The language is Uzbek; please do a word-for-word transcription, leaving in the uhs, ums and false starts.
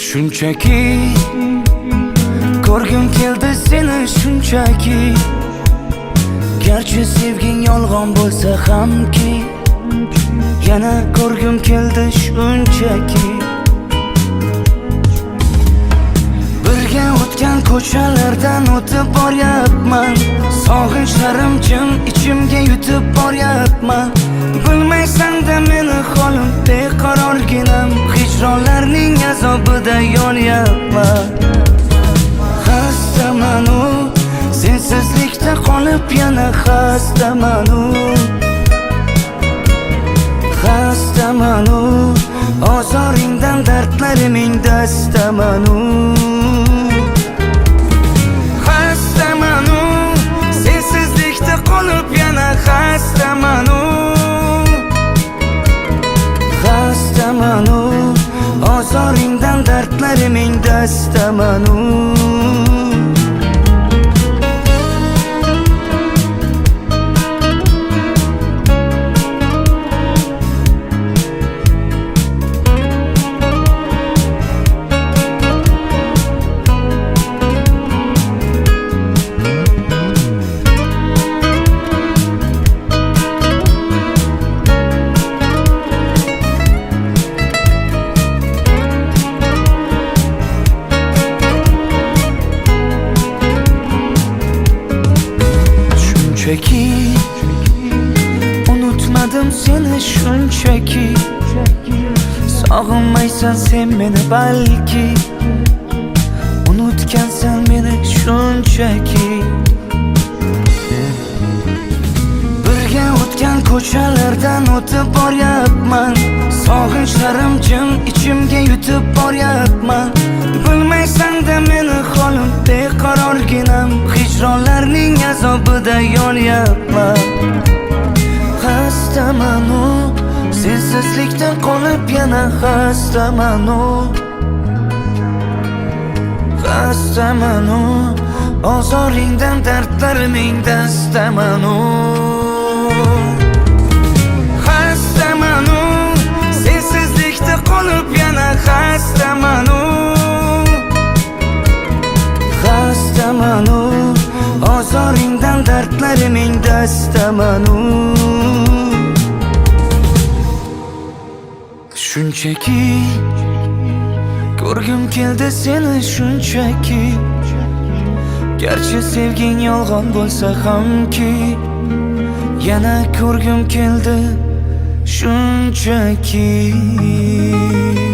Shunchaki ko'rgim keldi seni shunchaki. Garchi sevging yolg'on bo'lsa hamki, yana ko'rgim keldi shunchaki. Birga o'tgan ko'chalardan o'tib boryapman, sog'inchlarim jim ichimga yutib boryapman. Bilmaysan-da meni holim beqarorginam, hijronlarning azobida yonyapman. Xastamanu, sensizlikda qolib yana xastamanu. Xastamanu, ozoringdan dardlariming dastamanu. Xastamanu, sensizlikda qolib yana xastamanu. Xastamanu, ozoringdan dardlariming dastamanu. Shunchaki unutmadim seni shunchaki. Sog'inmaysan sen meni balki, unutgansan meni shunchaki. Birga o'tgan ko'chalardan o'tib boryapman, sog'inchlarim jim ichimga yutib boryapman. Bilmaysan-da meni holim beqarorginam, hijronlarning azobida yonyapman. Xastamanu, sensizlikdan qolib yana xastamanu. Xastamanu, ozoringdan dardlariming dastamanu. Xastamanu, sensizlikda qolib yana xastamanu. Xastamanu, ozoringdan dardlariming dastamanu. Shunchaki ko'rgim keldi seni shunchaki. Garchi sevging yolg'on bo'lsa hamki, yana ko'rgim keldi shunchaki.